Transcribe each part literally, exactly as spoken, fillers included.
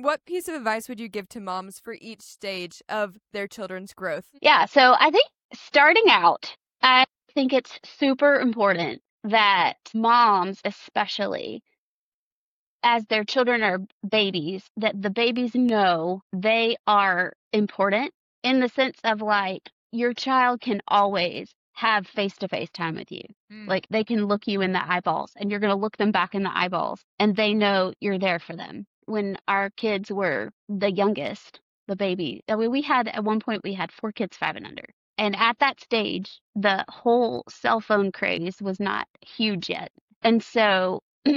What piece of advice would you give to moms for each stage of their children's growth? Yeah, so I think starting out, I think it's super important that moms especially, as their children are babies, that the babies know they are important in the sense of like your child can always have face-to-face time with you. Mm. Like they can look you in the eyeballs and you're going to look them back in the eyeballs and they know you're there for them. When our kids were the youngest, the baby, I mean, we had at one point we had four kids five and under. And at that stage, the whole cell phone craze was not huge yet. And so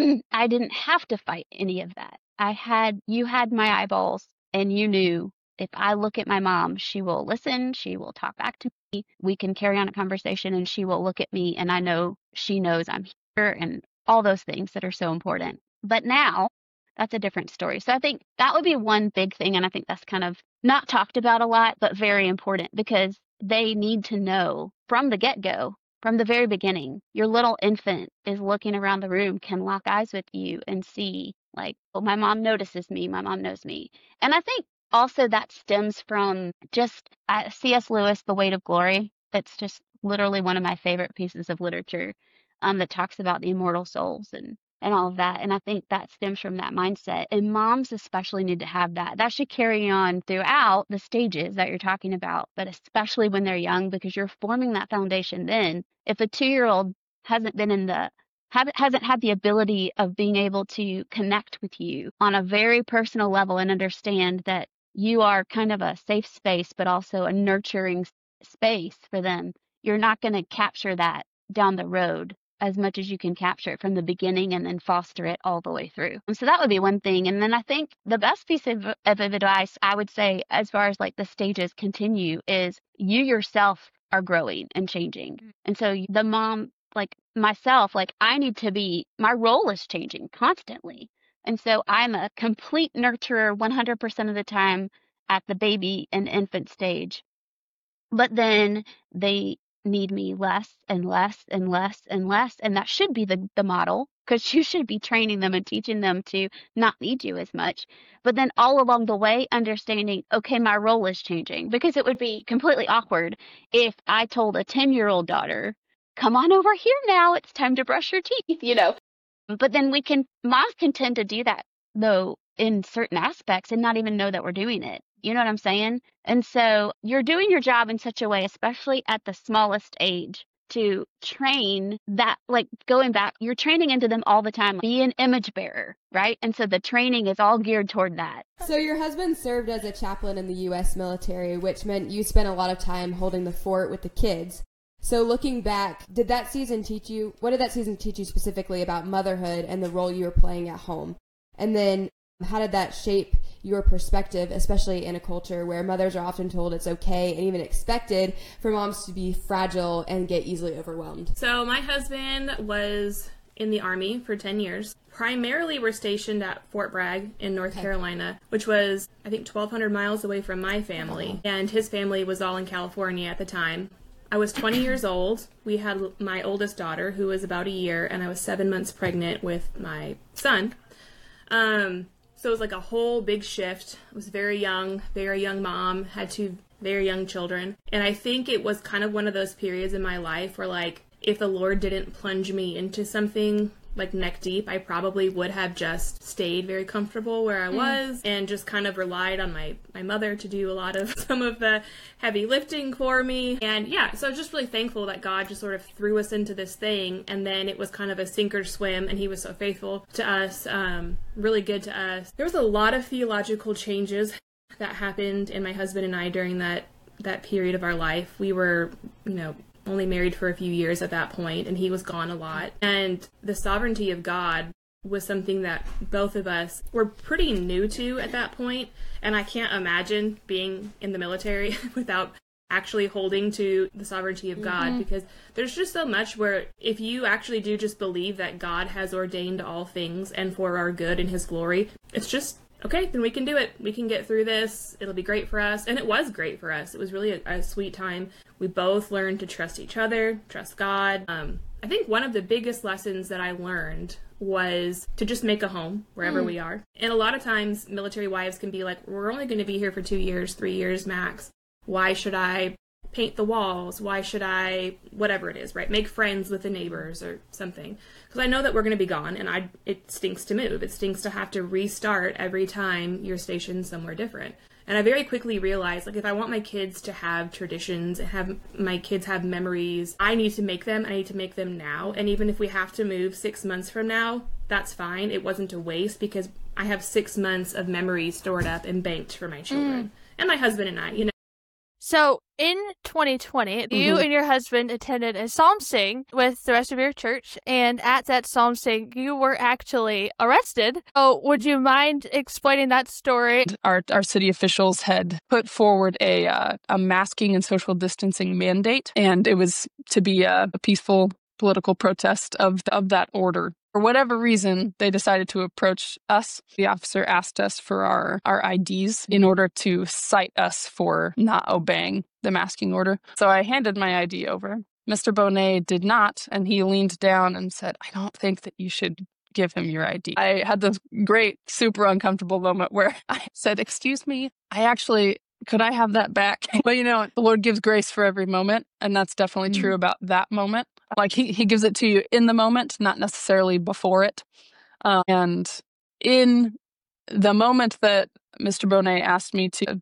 I didn't have to fight any of that. I had, you had my eyeballs and you knew if I look at my mom, she will listen, she will talk back to me, we can carry on a conversation and she will look at me and I know she knows I'm here and all those things that are so important. But now that's a different story. So I think that would be one big thing. And I think that's kind of not talked about a lot, but very important because they need to know from the get-go, from the very beginning, your little infant is looking around the room, can lock eyes with you and see like, oh, my mom notices me, my mom knows me. And I think also that stems from just uh, C S Lewis, The Weight of Glory. It's just literally one of my favorite pieces of literature um, that talks about the immortal souls and, and all of that. And I think that stems from that mindset. And moms especially need to have that. That should carry on throughout the stages that you're talking about, but especially when they're young because you're forming that foundation then. If a two-year-old hasn't been in the hasn't had the ability of being able to connect with you on a very personal level and understand that you are kind of a safe space, but also a nurturing space for them, you're not going to capture that down the road as much as you can capture it from the beginning and then foster it all the way through. And so that would be one thing. And then I think the best piece of, of advice I would say, as far as like the stages continue, is you yourself are growing and changing. And so the mom, like myself, like I need to be, my role is changing constantly. And so I'm a complete nurturer one hundred percent of the time at the baby and infant stage. But then they need me less and less and less and less. And that should be the, the model because you should be training them and teaching them to not need you as much. But then all along the way, understanding, okay, my role is changing because it would be completely awkward if I told a ten-year-old daughter, come on over here now, it's time to brush your teeth, you know. But then we can, moms can tend to do that, though, in certain aspects and not even know that we're doing it. You know what I'm saying? And so you're doing your job in such a way, especially at the smallest age, to train that, like going back, you're training into them all the time. Be an image bearer, right? And so the training is all geared toward that. So your husband served as a chaplain in the U S military, which meant you spent a lot of time holding the fort with the kids. So looking back, did that season teach you, what did that season teach you specifically about motherhood and the role you were playing at home? And then how did that shape your perspective, especially in a culture where mothers are often told it's okay and even expected for moms to be fragile and get easily overwhelmed? So my husband was in the Army for ten years. Primarily we're stationed at Fort Bragg in North okay. Carolina, which was, I think, twelve hundred miles away from my family. Oh. And his family was all in California at the time. I was twenty years old. We had my oldest daughter, who was about a year, and I was seven months pregnant with my son. Um, so it was like a whole big shift. I was very young, very young mom, had two very young children. And I think it was kind of one of those periods in my life where, like, if the Lord didn't plunge me into something like neck deep, I probably would have just stayed very comfortable where I was mm. and just kind of relied on my, my mother to do a lot of some of the heavy lifting for me. And yeah, so I was just really thankful that God just sort of threw us into this thing. And then it was kind of a sink or swim, and he was so faithful to us, um, really good to us. There was a lot of theological changes that happened in my husband and I during that, that period of our life. We were, you know, only married for a few years at that point, and he was gone a lot. And the sovereignty of God was something that both of us were pretty new to at that point. And I can't imagine being in the military without actually holding to the sovereignty of God, mm-hmm. because there's just so much where if you actually do just believe that God has ordained all things and for our good and his glory, it's just, okay, then we can do it. We can get through this. It'll be great for us. And it was great for us. It was really a, a sweet time. We both learned to trust each other, trust God. Um, I think one of the biggest lessons that I learned was to just make a home wherever mm. we are. And a lot of times military wives can be like, we're only going to be here for two years, three years max. Why should I paint the walls? Why should I, whatever it is, right? Make friends with the neighbors or something. Because I know that we're going to be gone, and I it stinks to move. It stinks to have to restart every time you're stationed somewhere different. And I very quickly realized, like, if I want my kids to have traditions and have my kids have memories, I need to make them. I need to make them now. And even if we have to move six months from now, that's fine. It wasn't a waste because I have six months of memories stored up and banked for my children. Mm. And my husband and I, you know. So in twenty twenty, mm-hmm. you and your husband attended a psalm sing with the rest of your church, and at that psalm sing, you were actually arrested. So would you mind explaining that story? Our our city officials had put forward a uh, a masking and social distancing mandate, and it was to be a, a peaceful political protest of of that order. For whatever reason, they decided to approach us. The officer asked us for our, our I Ds in order to cite us for not obeying the masking order. So I handed my I D over. Mister Bonet did not, and he leaned down and said, I don't think that you should give him your I D. I had this great, super uncomfortable moment where I said, excuse me, I actually... could I have that back? But you know, the Lord gives grace for every moment. And that's definitely mm-hmm. true about that moment. Like he, he gives it to you in the moment, not necessarily before it. Uh, and in the moment that Mister Bonet asked me to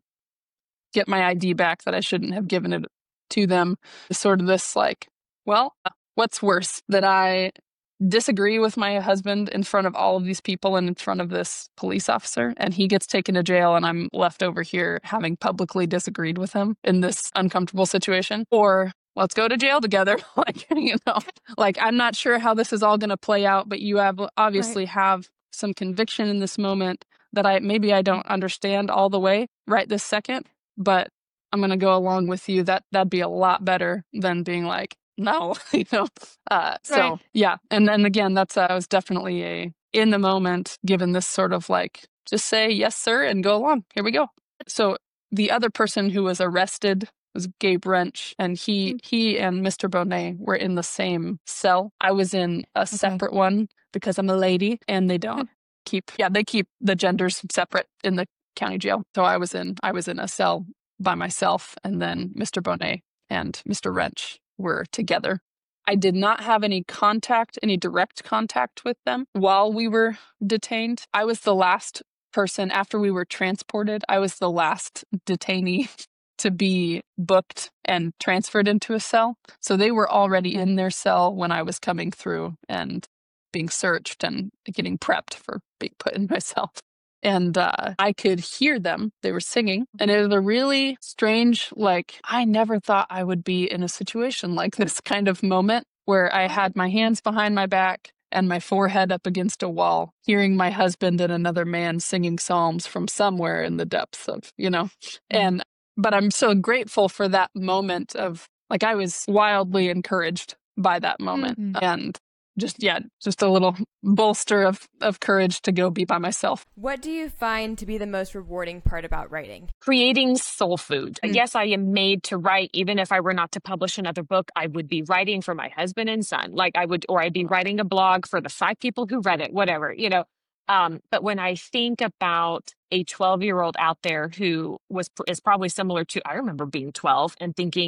get my I D back, that I shouldn't have given it to them, sort of this like, well, what's worse, that I disagree with my husband in front of all of these people and in front of this police officer, and he gets taken to jail and I'm left over here having publicly disagreed with him in this uncomfortable situation? Or let's go to jail together. Like, you know, like I'm not sure how this is all going to play out, but you have obviously right. have some conviction in this moment that I maybe I don't understand all the way right this second, but I'm going to go along with you. That that'd be a lot better than being like, no, you know. Uh, so right. yeah, and then again, that's uh, I was definitely a in the moment, given this sort of like just say yes, sir, and go along. Here we go. So the other person who was arrested was Gabe Wrench, and he he and Mister Bonet were in the same cell. I was in a okay. separate one because I'm a lady, and they don't keep yeah they keep the genders separate in the county jail. So I was in I was in a cell by myself, and then Mister Bonet and Mister Wrench were together. I did not have any contact, any direct contact with them while we were detained. I was the last person after we were transported. I was the last detainee to be booked and transferred into a cell. So they were already in their cell when I was coming through and being searched and getting prepped for being put in my cell. And uh, I could hear them. They were singing. And it was a really strange, like, I never thought I would be in a situation like this kind of moment where I had my hands behind my back and my forehead up against a wall, hearing my husband and another man singing psalms from somewhere in the depths of, you know. And, but I'm so grateful for that moment of, like, I was wildly encouraged by that moment. Mm-hmm. And Just, yeah, just a little bolster of, of courage to go be by myself. What do you find to be the most rewarding part about writing? Creating soul food. Mm. Yes, I am made to write. Even if I were not to publish another book, I would be writing for my husband and son. Like I would, or I'd be writing a blog for the five people who read it, whatever, you know. Um, but when I think about a twelve-year-old out there who was is probably similar to, I remember being twelve and thinking,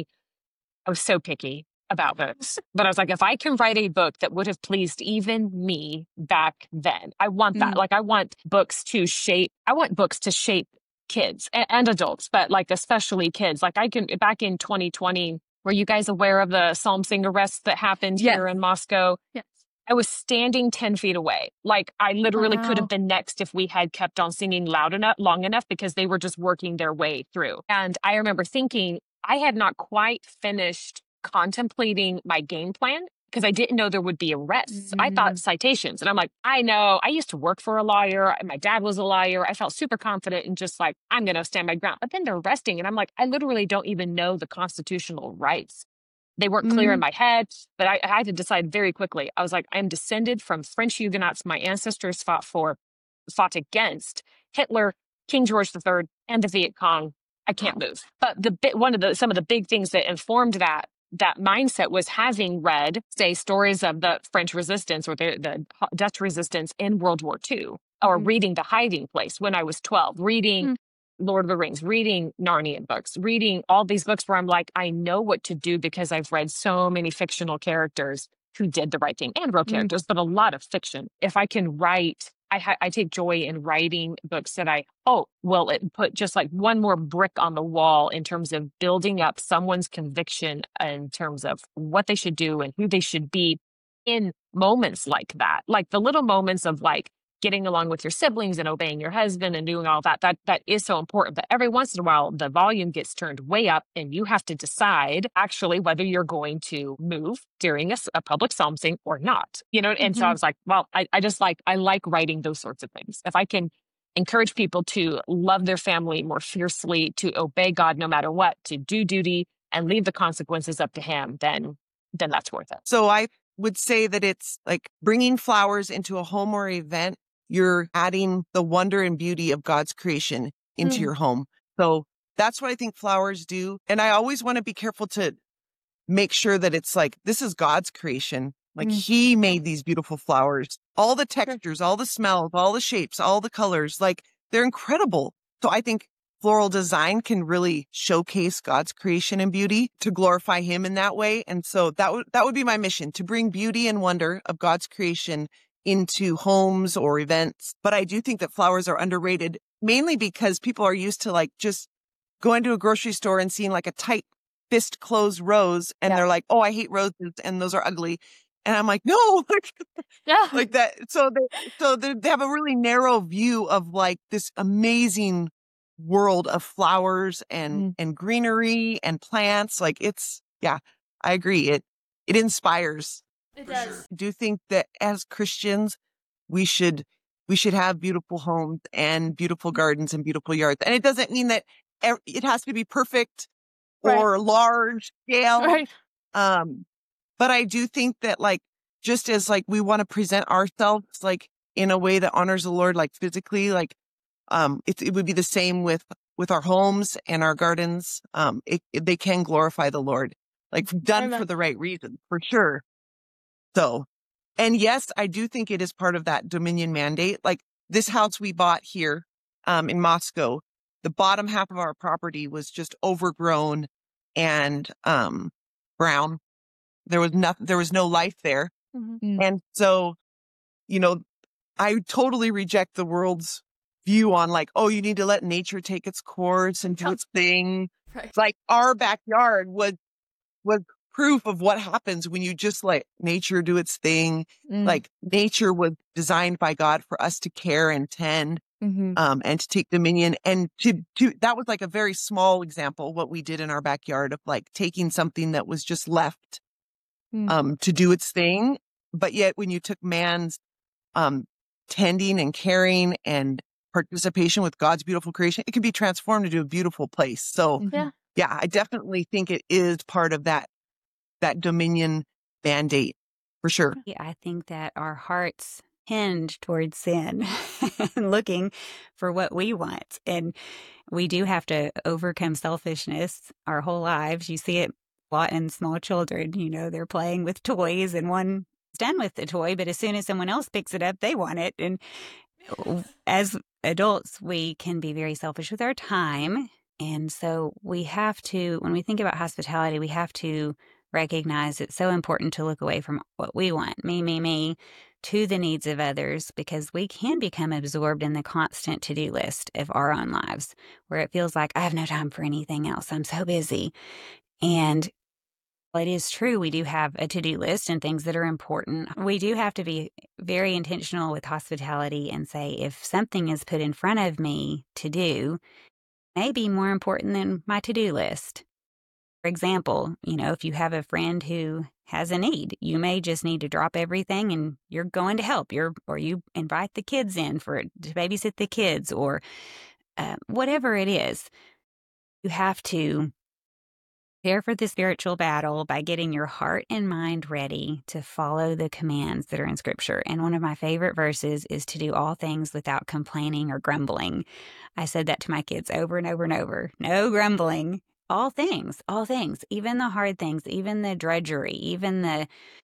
I was so picky about books. But I was like, if I can write a book that would have pleased even me back then, I want that. Mm. Like I want books to shape, I want books to shape kids and, and adults, but like especially kids. Like I can, back in twenty twenty, were you guys aware of the psalm sing arrest that happened yes. here in Moscow? Yes. I was standing ten feet away. Like I literally wow. could have been next if we had kept on singing loud enough, long enough, because they were just working their way through. And I remember thinking I had not quite finished contemplating my game plan because I didn't know there would be arrests. Mm-hmm. I thought citations. And I'm like, I know, I used to work for a lawyer. My dad was a lawyer. I felt super confident and just like, I'm going to stand my ground. But then they're arresting. And I'm like, I literally don't even know the constitutional rights. They weren't clear mm-hmm. in my head, but I, I had to decide very quickly. I was like, I am descended from French Huguenots. My ancestors fought for, fought against Hitler, King George the Third, and the Viet Cong. I can't move. But the one of the some of the big things that informed that that mindset was having read, say, stories of the French resistance or the, the Dutch resistance in World War Two, or Mhm. reading The Hiding Place when I was twelve, reading Mm. Lord of the Rings, reading Narnia books, reading all these books where I'm like, I know what to do because I've read so many fictional characters who did the right thing, and real Mm. characters, but a lot of fiction. If I can write, I, ha- I take joy in writing books that I, oh, well, it put just like one more brick on the wall in terms of building up someone's conviction in terms of what they should do and who they should be in moments like that. Like the little moments of like getting along with your siblings and obeying your husband and doing all that, that, that is so important. But every once in a while, the volume gets turned way up and you have to decide actually whether you're going to move during a, s- a public psalm sing or not, you know? And so I Mhm. was like, well, I, I just like, I like writing those sorts of things. If I can encourage people to love their family more fiercely, to obey God no matter what, to do duty and leave the consequences up to him, then, then that's worth it. So I would say that it's like bringing flowers into a home or event. You're adding the wonder and beauty of God's creation into Mm. your home. So that's what I think flowers do. And I always want to be careful to make sure that it's like, this is God's creation. Like Mm. he made these beautiful flowers, all the textures, all the smells, all the shapes, all the colors, like they're incredible. So I think floral design can really showcase God's creation and beauty to glorify him in that way. And so that would, that would be my mission, to bring beauty and wonder of God's creation into homes or events. But I do think that flowers are underrated, mainly because people are used to like just going to a grocery store and seeing like a tight fist closed rose. And Yeah. they're like, oh, I hate roses and those are ugly. And I'm like, no, like, Yeah. like that. So they, so they, they have a really narrow view of like this amazing world of flowers and, Mm. and greenery and plants. Like it's, yeah, I agree. It, it inspires. It does. I do think that as Christians, we should, we should have beautiful homes and beautiful gardens and beautiful yards. And it doesn't mean that ev- it has to be perfect Right. or large scale. Right. Um, but I do think that like, just as like we want to present ourselves like in a way that honors the Lord, like physically, like, um, it, it would be the same with, with our homes and our gardens. Um, it, it- they can glorify the Lord, like done Amen. for the right reason, for sure. So, and yes, I do think it is part of that dominion mandate. Like this house we bought here, um, in Moscow, the bottom half of our property was just overgrown and, um, brown. There was nothing, there was no life there. Mhm. And so, you know, I totally reject the world's view on like, oh, you need to let nature take its course and do its thing. Right. It's like our backyard was, was proof of what happens when you just let nature do its thing. Mm. Like nature was designed by God for us to care and tend, Mhm. um, and to take dominion and to, to, that was like a very small example, what we did in our backyard of like taking something that was just left, Mm. um, to do its thing. But yet when you took man's, um, tending and caring and participation with God's beautiful creation, it can be transformed into a beautiful place. So Yeah. yeah, I definitely think it is part of that, that dominion mandate for sure. I think that our hearts hinge towards sin and looking for what we want. And we do have to overcome selfishness our whole lives. You see it a lot in small children. You know, they're playing with toys and one's done with the toy, but as soon as someone else picks it up, they want it. And as adults, we can be very selfish with our time. And so we have to, when we think about hospitality, we have to recognize it's so important to look away from what we want, me, me, me, to the needs of others, because we can become absorbed in the constant to-do list of our own lives, where it feels like I have no time for anything else. I'm so busy. And well, it is true, we do have a to-do list and things that are important. We do have to be very intentional with hospitality and say, if something is put in front of me to do, it may be more important than my to-do list. For example, you know, if you have a friend who has a need, you may just need to drop everything and you're going to help. You're, or you invite the kids in for to babysit the kids, or uh, whatever it is. You have to prepare for the spiritual battle by getting your heart and mind ready to follow the commands that are in Scripture. And one of my favorite verses is to do all things without complaining or grumbling. I said that to my kids over and over and over. No grumbling. all things, all things, even the hard things, even the drudgery, even the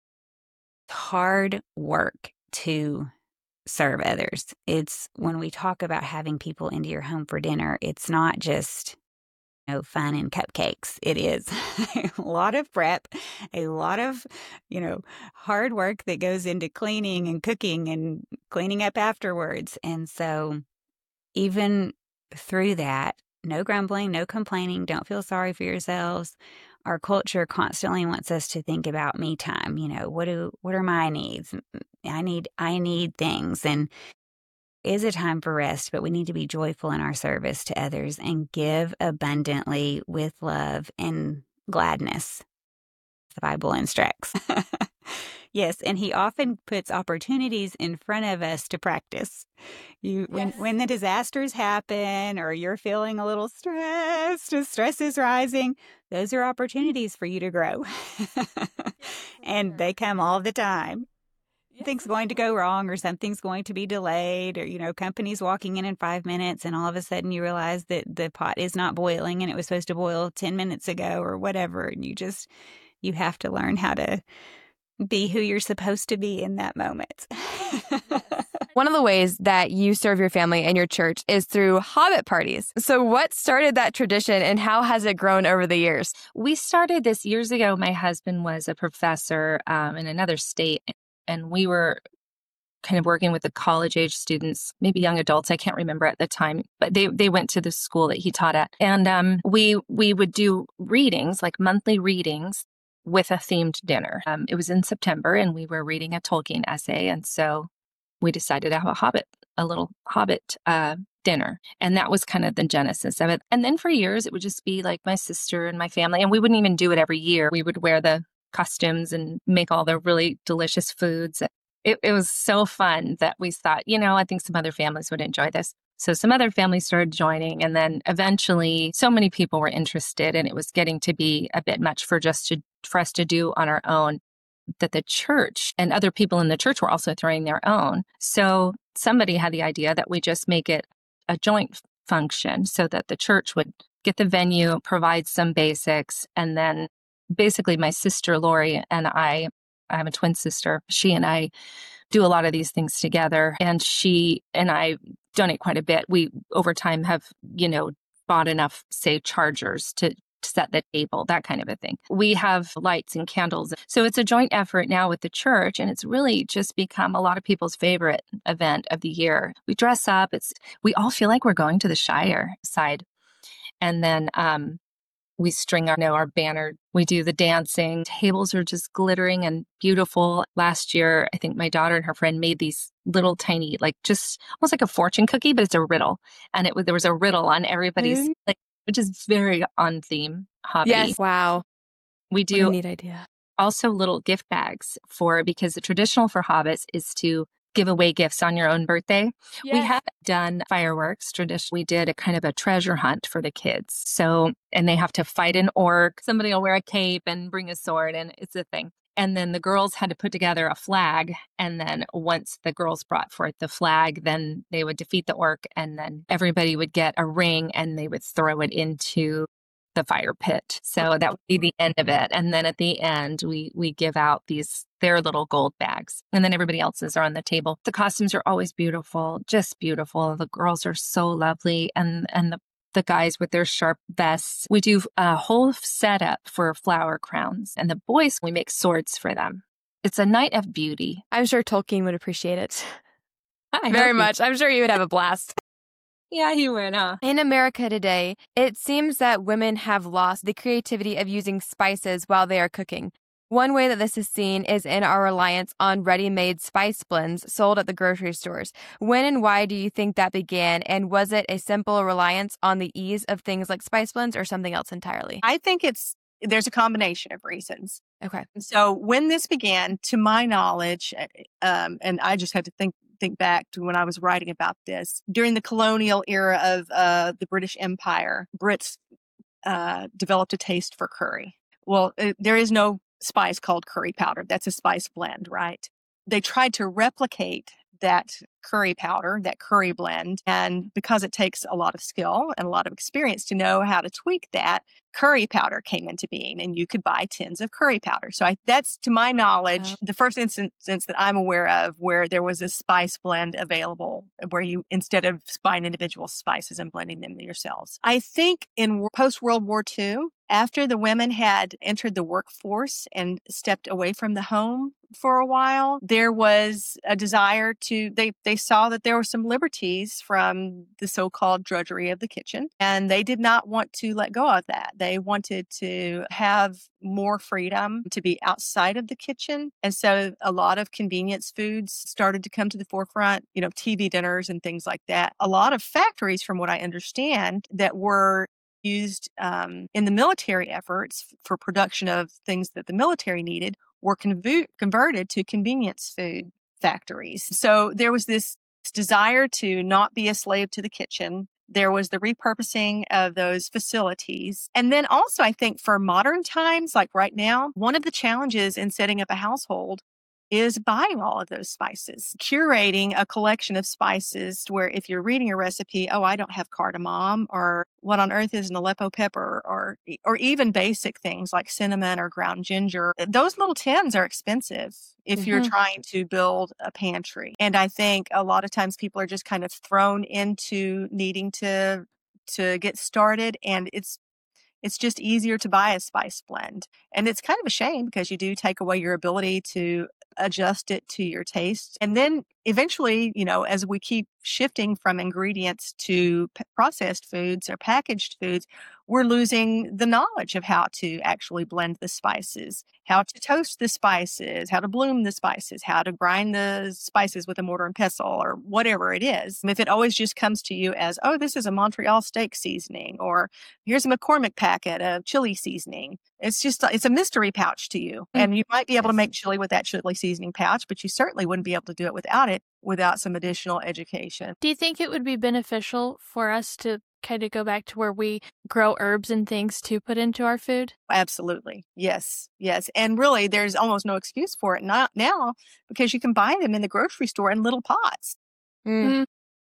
hard work to serve others. It's when we talk about having people into your home for dinner, it's not just, you know, fun and cupcakes. It is a lot of prep, a lot of, you know, hard work that goes into cleaning and cooking and cleaning up afterwards. And so even through that, no grumbling, no complaining, don't feel sorry for yourselves. Our culture constantly wants us to think about me time. You know, what do what are my needs? I need I need things, and it is a time for rest, but we need to be joyful in our service to others and give abundantly with love and gladness. The Bible instructs. Yes, and he often puts opportunities in front of us to practice. You, when Yes. when the disasters happen, or you're feeling a little stressed, or stress is rising, those are opportunities for you to grow, and they come all the time. Something's going to go wrong, or something's going to be delayed, or, you know, company's walking in in five minutes, and all of a sudden you realize that the pot is not boiling, and it was supposed to boil ten minutes ago, or whatever, and you just you have to learn how to be who you're supposed to be in that moment. One of the ways that you serve your family and your church is through Hobbit parties. So what started that tradition and how has it grown over the years? We started this years ago. My husband was a professor um, in another state, and we were kind of working with the college-age students, maybe young adults. I can't remember at the time, but they they went to the school that he taught at. And um, we we would do readings, like monthly readings, with a themed dinner. Um, it was in September, and we were reading a Tolkien essay, and so we decided to have a Hobbit, a little Hobbit uh, dinner, and that was kind of the genesis of it. And then for years, it would just be like my sister and my family, and we wouldn't even do it every year. We would wear the costumes and make all the really delicious foods. It, it was so fun that we thought, you know, I think some other families would enjoy this. So some other families started joining, and then eventually so many people were interested, and it was getting to be a bit much for just to, for us to do on our own, that the church and other people in the church were also throwing their own. So somebody had the idea that we just make it a joint function, so that the church would get the venue, provide some basics, and then basically my sister Lori and I, I have a twin sister, she and I do a lot of these things together, and she and I donate quite a bit. We over time have, you know, bought enough, say, chargers to, to set the table, that kind of a thing. We have lights and candles. So it's a joint effort now with the church, and it's really just become a lot of people's favorite event of the year. We dress up. It's we all feel like we're going to the Shire side. And then um we string our, you know, our banner. We do the dancing. Tables are just glittering and beautiful. Last year, I think my daughter and her friend made these little tiny, like just almost like a fortune cookie, but it's a riddle. And it was there was a riddle on everybody's, mm-hmm. like, which is very on theme hobby. Yes. Wow. We do what a neat idea. Also little gift bags for, because the traditional for hobbits is to give away gifts on your own birthday. Yes. We have done fireworks. Traditionally, we did a kind of a treasure hunt for the kids. So, and they have to fight an orc. Somebody will wear a cape and bring a sword, and it's a thing. And then the girls had to put together a flag. And then once the girls brought forth the flag, then they would defeat the orc, and then everybody would get a ring and they would throw it into the fire pit. So that would be the end of it. And then at the end, we we give out these their little gold bags. And then everybody else's are on the table. The costumes are always beautiful, just beautiful. The girls are so lovely. And and the, the guys with their sharp vests. We do a whole setup for flower crowns. And the boys, we make swords for them. It's a night of beauty. I'm sure Tolkien would appreciate it. I Very much. I'm sure you would have a blast. Yeah, he would, huh? In America today, it seems that women have lost the creativity of using spices while they are cooking. One way that this is seen is in our reliance on ready-made spice blends sold at the grocery stores. When and why do you think that began, and was it a simple reliance on the ease of things like spice blends or something else entirely? I think it's there's a combination of reasons. Okay. So when this began, to my knowledge, um, and I just had to think think back to when I was writing about this, during the colonial era of uh, the British Empire, Brits uh, developed a taste for curry. Well, uh, there is no spice called curry powder. That's a spice blend, right? They tried to replicate that curry powder, that curry blend. And because it takes a lot of skill and a lot of experience to know how to tweak that, curry powder came into being, and you could buy tins of curry powder. So I, that's, to my knowledge, the first instance that I'm aware of where there was a spice blend available, where you, instead of buying individual spices and blending them yourselves. I think in post-World War Two, after the women had entered the workforce and stepped away from the home for a while, there was a desire to, they, they saw that there were some liberties from the so-called drudgery of the kitchen, and they did not want to let go of that. They wanted to have more freedom to be outside of the kitchen. And so a lot of convenience foods started to come to the forefront, you know, T V dinners and things like that. A lot of factories, from what I understand, that were used um, in the military efforts for production of things that the military needed were conv- converted to convenience food factories. So there was this desire to not be a slave to the kitchen. There was the repurposing of those facilities. And then also, I think for modern times, like right now, one of the challenges in setting up a household is buying all of those spices, curating a collection of spices where if you're reading a recipe, oh, I don't have cardamom, or what on earth is an Aleppo pepper, or or even basic things like cinnamon or ground ginger. Those little tins are expensive if mm-hmm. you're trying to build a pantry. And I think a lot of times people are just kind of thrown into needing to to get started, and it's It's just easier to buy a spice blend. And it's kind of a shame because you do take away your ability to adjust it to your taste. And then eventually, you know, as we keep shifting from ingredients to p- processed foods or packaged foods, we're losing the knowledge of how to actually blend the spices, how to toast the spices, how to bloom the spices, how to grind the spices with a mortar and pestle, or whatever it is. And if it always just comes to you as, oh, this is a Montreal steak seasoning, or here's a McCormick packet of chili seasoning, it's just, it's a mystery pouch to you. And you might be able to make chili with that chili seasoning pouch, but you certainly wouldn't be able to do it without it, without some additional education. Do you think it would be beneficial for us to kind of go back to where we grow herbs and things to put into our food? Absolutely. Yes. Yes. And really, there's almost no excuse for it not now, because you can buy them in the grocery store in little pots. Mm.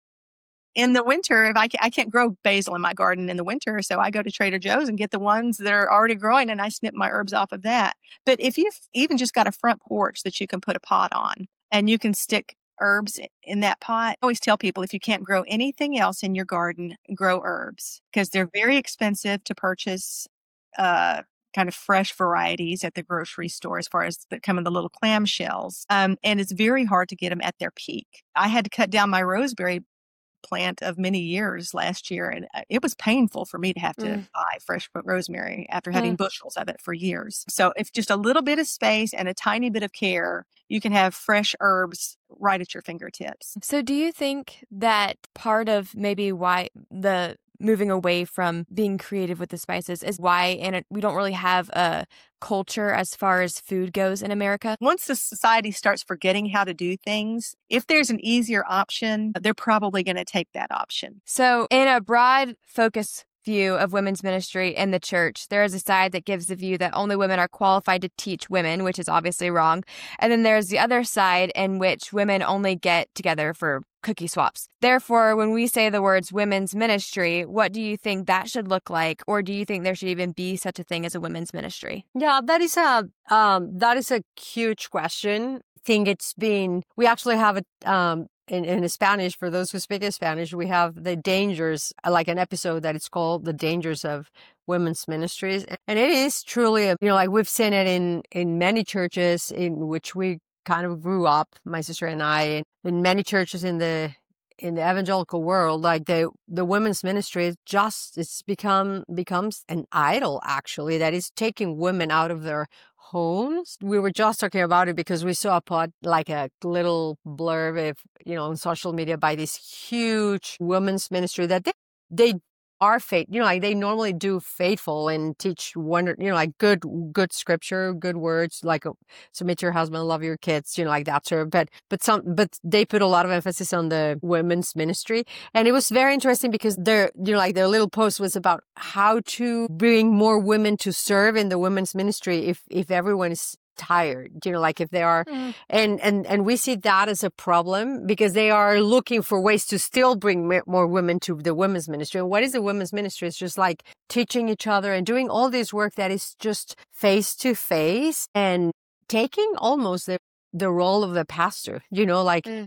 In the winter, if I, can, I can't grow basil in my garden in the winter, so I go to Trader Joe's and get the ones that are already growing, and I snip my herbs off of that. But if you've even just got a front porch that you can put a pot on, and you can stick herbs in that pot, I always tell people, if you can't grow anything else in your garden, grow herbs, because they're very expensive to purchase uh, kind of fresh varieties at the grocery store, as far as that come in the little clamshells. Um, and it's very hard to get them at their peak. I had to cut down my rosemary plant of many years last year, and it was painful for me to have to mm. buy fresh rosemary after having mm. bushels of it for years. So if just a little bit of space and a tiny bit of care, you can have fresh herbs right at your fingertips. So do you think that part of maybe why the moving away from being creative with the spices is why in it, we don't really have a culture as far as food goes in America? Once the society starts forgetting how to do things, if there's an easier option, they're probably going to take that option. So in a broad focus view of women's ministry in the church, there is a side that gives the view that only women are qualified to teach women, which is obviously wrong. And then there's the other side in which women only get together for cookie swaps. Therefore, when we say the words women's ministry, what do you think that should look like? Or do you think there should even be such a thing as a women's ministry? Yeah, that is a um, that is a huge question. I think it's been, we actually have it um, in, in Spanish, for those who speak Spanish, we have the dangers, like an episode that it's called The Dangers of Women's Ministries. And it is truly, a, you know, like we've seen it in, in many churches in which we kind of grew up, my sister and I, in many churches in the in the evangelical world, like the the women's ministry is just it's become becomes an idol, actually, that is taking women out of their homes. We were just talking about it because we saw a pod, like a little blurb, if you know, on social media by this huge women's ministry that they they are faith, you know, like they normally do faithful and teach wonder, you know, like good, good scripture, good words, like submit to your husband, love your kids, you know, like that sort of, but, but some, but they put a lot of emphasis on the women's ministry. And it was very interesting because their, you know, like their little post was about how to bring more women to serve in the women's ministry if, if everyone is tired, you know, like if they are, Mm. and, and, and we see that as a problem because they are looking for ways to still bring m- more women to the women's ministry. And what is the women's ministry? It's just like teaching each other and doing all this work that is just face to face and taking almost the, the role of the pastor, you know, like Mm.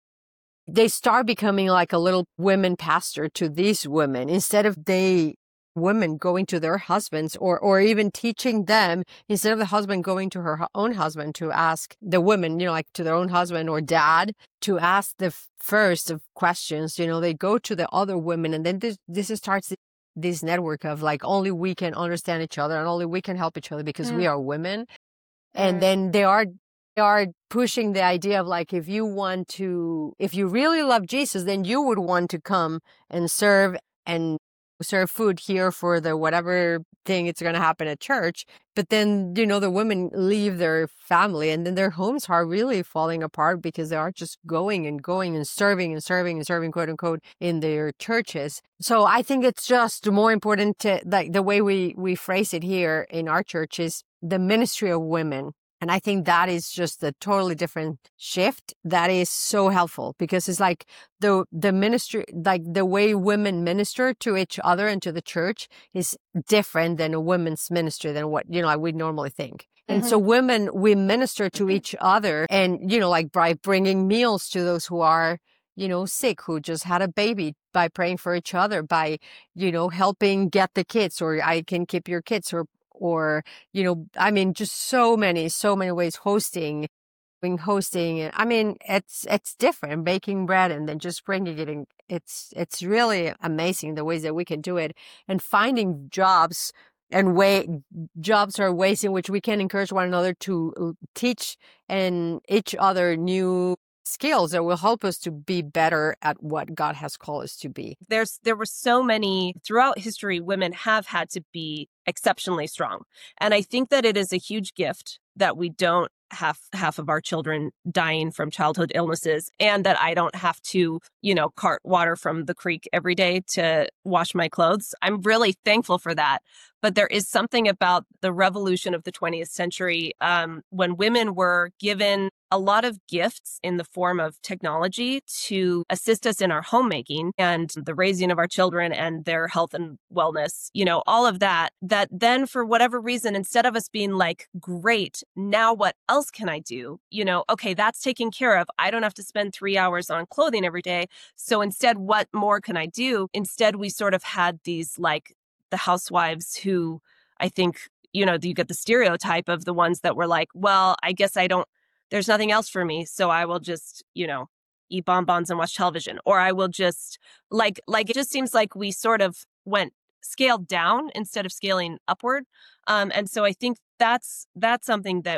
they start becoming like a little women pastor to these women instead of they women going to their husbands or or even teaching them instead of the husband going to her hu- own husband to ask the women, you know, like to their own husband or dad to ask the f- first of questions, you know, they go to the other women, and then this this starts th- this network of like only we can understand each other and only we can help each other because we Mm. are women. And Mm. then they are they are pushing the idea of like, if you want to, if you really love Jesus, then you would want to come and serve and serve food here for the whatever thing it's going to happen at church. But then, you know, the women leave their family and then their homes are really falling apart because they are just going and going and serving and serving and serving, quote unquote, in their churches. So I think it's just more important to, like, the way we, we phrase it here in our church is the ministry of women. And I think that is just a totally different shift that is so helpful because it's like the the ministry, like the way women minister to each other and to the church is different than a women's ministry than what, you know, like we normally think. And Mhm. so women, we minister to each other and, you know, like by bringing meals to those who are, you know, sick, who just had a baby, by praying for each other, by, you know, helping get the kids, or I can keep your kids, or or, you know, I mean, just so many, so many ways, hosting, doing hosting. I mean, it's, it's different, baking bread and then just bringing it in. It's, it's really amazing the ways that we can do it, and finding jobs and way jobs are ways in which we can encourage one another to teach and each other new skills that will help us to be better at what God has called us to be. There's there were so many throughout history, women have had to be exceptionally strong. And I think that it is a huge gift that we don't have half of our children dying from childhood illnesses, and that I don't have to, you know, cart water from the creek every day to wash my clothes. I'm really thankful for that. But there is something about the revolution of the twentieth century um, when women were given a lot of gifts in the form of technology to assist us in our homemaking and the raising of our children and their health and wellness, you know, all of that, that then for whatever reason, instead of us being like, great, now what else can I do? You know, okay, that's taken care of. I don't have to spend three hours on clothing every day. So instead, what more can I do? Instead, we sort of had these like the housewives who I think, you know, you get the stereotype of the ones that were like, well, I guess I don't, there's nothing else for me. So I will just, you know, eat bonbons and watch television, or I will just like, like, it just seems like we sort of went scaled down instead of scaling upward. Um, and so I think that's, that's something that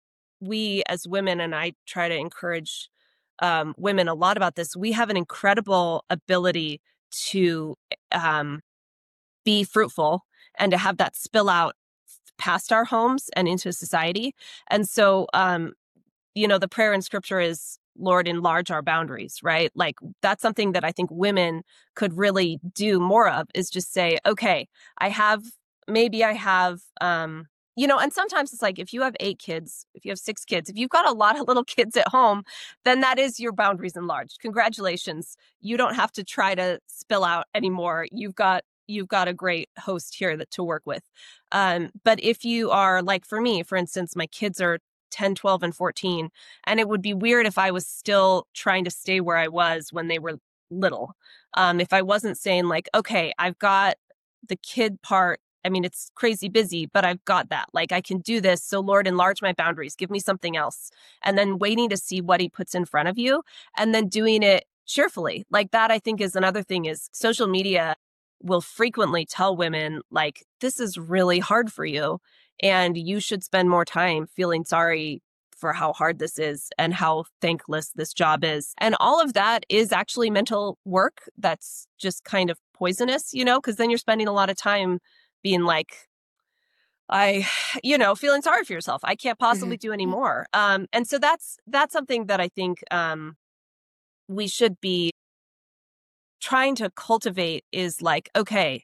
we as women, and I try to encourage um, women a lot about this, we have an incredible ability to um, be fruitful and to have that spill out past our homes and into society. And so, um, you know, the prayer in scripture is, Lord, enlarge our boundaries, right? Like that's something that I think women could really do more of, is just say, okay, I have, maybe I have, um, you know, and sometimes it's like, if you have eight kids, if you have six kids, if you've got a lot of little kids at home, then that is your boundaries enlarged. Congratulations. You don't have to try to spill out anymore. You've got you've got a great host here that to work with. Um, but if you are like, for me, for instance, my kids are ten, twelve, and fourteen, and it would be weird if I was still trying to stay where I was when they were little. Um, if I wasn't saying like, okay, I've got the kid part. I mean, it's crazy busy, but I've got that. Like, I can do this. So Lord, enlarge my boundaries. Give me something else. And then waiting to see what he puts in front of you, and then doing it cheerfully. Like that, I think, is another thing, is social media will frequently tell women, like, this is really hard for you, and you should spend more time feeling sorry for how hard this is and how thankless this job is. And all of that is actually mental work that's just kind of poisonous, you know, because then you're spending a lot of time being like, I, you know, feeling sorry for yourself. I can't possibly do any more. Um, and so that's, that's something that I think um, we should be trying to cultivate, is like, okay,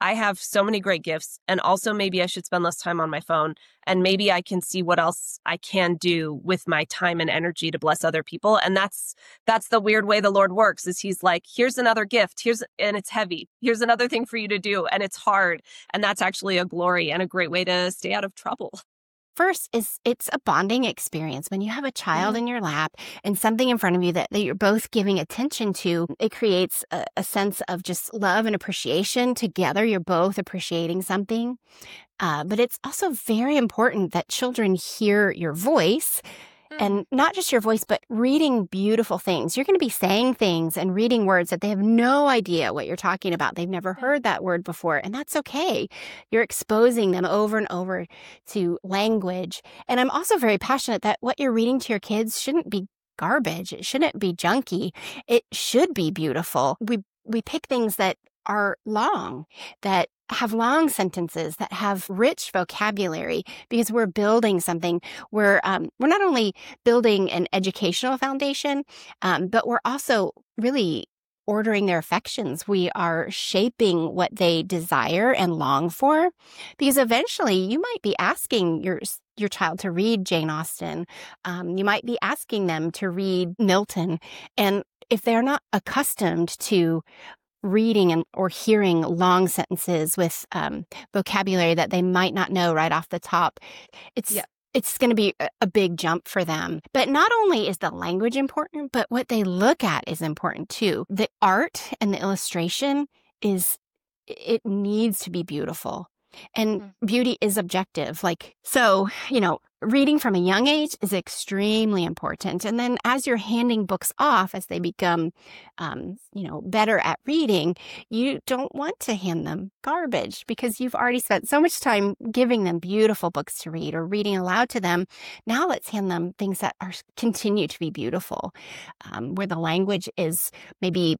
I have so many great gifts, and also maybe I should spend less time on my phone, and maybe I can see what else I can do with my time and energy to bless other people. And that's that's the weird way the Lord works, is he's like, here's another gift, here's and it's heavy. Here's another thing for you to do, and it's hard. And that's actually a glory and a great way to stay out of trouble. First is it's a bonding experience. When you have a child in your lap and something in front of you that, that you're both giving attention to, it creates a, a sense of just love and appreciation together. You're both appreciating something. Uh, but it's also very important that children hear your voice. And not just your voice, but reading beautiful things. You're going to be saying things and reading words that they have no idea what you're talking about. They've never heard that word before, and that's okay. You're exposing them over and over to language. And I'm also very passionate that what you're reading to your kids shouldn't be garbage. It shouldn't be junky. It should be beautiful. We we pick things that are long, that have long sentences, that have rich vocabulary, because we're building something. We're um, we're not only building an educational foundation, um, but we're also really ordering their affections. We are shaping what they desire and long for, because eventually you might be asking your your child to read Jane Austen. Um, you might be asking them to read Milton, and if they're not accustomed to reading and or hearing long sentences with um, vocabulary that they might not know right off the top, it's yeah. it's going to be a, a big jump for them. But not only is the language important, but what they look at is important too. The art and the illustration is, it needs to be beautiful. And mm-hmm. beauty is objective. Like, so, you know, reading from a young age is extremely important. And then as you're handing books off, as they become, um, you know, better at reading, you don't want to hand them garbage, because you've already spent so much time giving them beautiful books to read or reading aloud to them. Now let's hand them things that are continue to be beautiful, um, where the language is maybe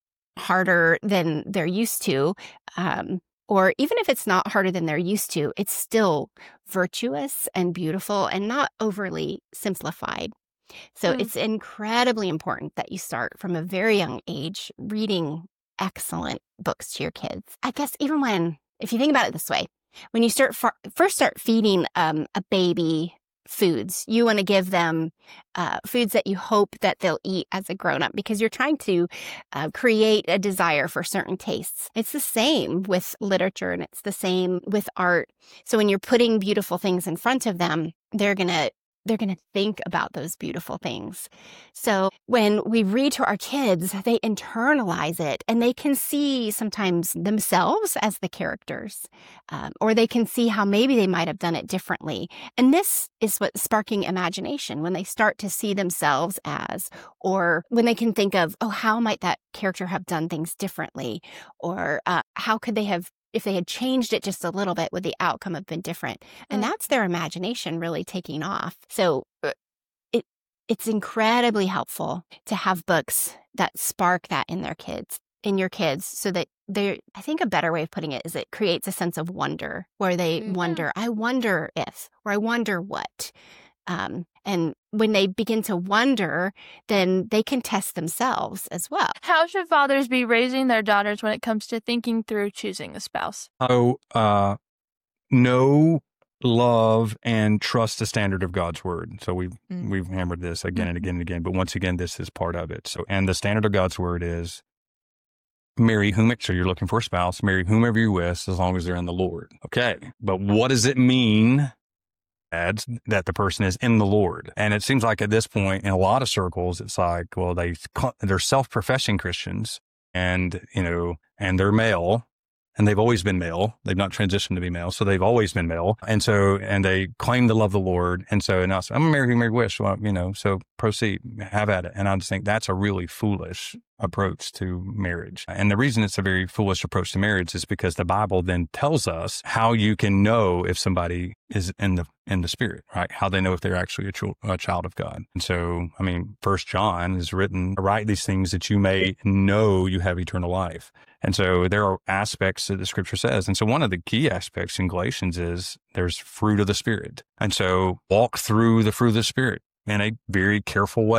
harder than they're used to. Um, Or even if it's not harder than they're used to, it's still virtuous and beautiful and not overly simplified. So mm. it's incredibly important that you start from a very young age reading excellent books to your kids. I guess even when, if you think about it this way, when you start far, first start feeding um, a baby foods, you want to give them uh, foods that you hope that they'll eat as a grown-up, because you're trying to uh, create a desire for certain tastes. It's the same with literature, and it's the same with art. So when you're putting beautiful things in front of them, they're gonna they're going to think about those beautiful things. So when we read to our kids, they internalize it, and they can see sometimes themselves as the characters, um, or they can see how maybe they might have done it differently. And this is what's sparking imagination, when they start to see themselves as, or when they can think of, oh, how might that character have done things differently? Or uh, how could they have, if they had changed it just a little bit, would the outcome have been different? And that's their imagination really taking off. So it it's incredibly helpful to have books that spark that in their kids, in your kids, so that they're, I think a better way of putting it is it creates a sense of wonder, where they mm-hmm. wonder, I wonder if, or I wonder what. Um, and when they begin to wonder, then they can test themselves as well. How should fathers be raising their daughters when it comes to thinking through choosing a spouse? Oh, uh, know, love, and trust the standard of God's word. So we've mm. we've hammered this again and again and again. But once again, this is part of it. So, and the standard of God's word is marry whom. So you're looking for a spouse, marry whomever you're with, as long as they're in the Lord. Okay, but what does it mean that the person is in the Lord? And it seems like at this point in a lot of circles, it's like, well, they, they're self-professing Christians, and, you know, and they're male, and they've always been male. They've not transitioned to be male. So they've always been male. And so, and they claim to love the Lord. And so, and I say, I'm a Mary, Mary wish, well, you know, so proceed, have at it. And I just think that's a really foolish approach to marriage. And the reason it's a very foolish approach to marriage is because the Bible then tells us how you can know if somebody is in the in the Spirit, right? How they know if they're actually a, ch- a child of God. And so, I mean, First John is written, write these things that you may know you have eternal life. And so there are aspects that the Scripture says. And so one of the key aspects in Galatians is there's fruit of the Spirit. And so walk through the fruit of the Spirit in a very careful way.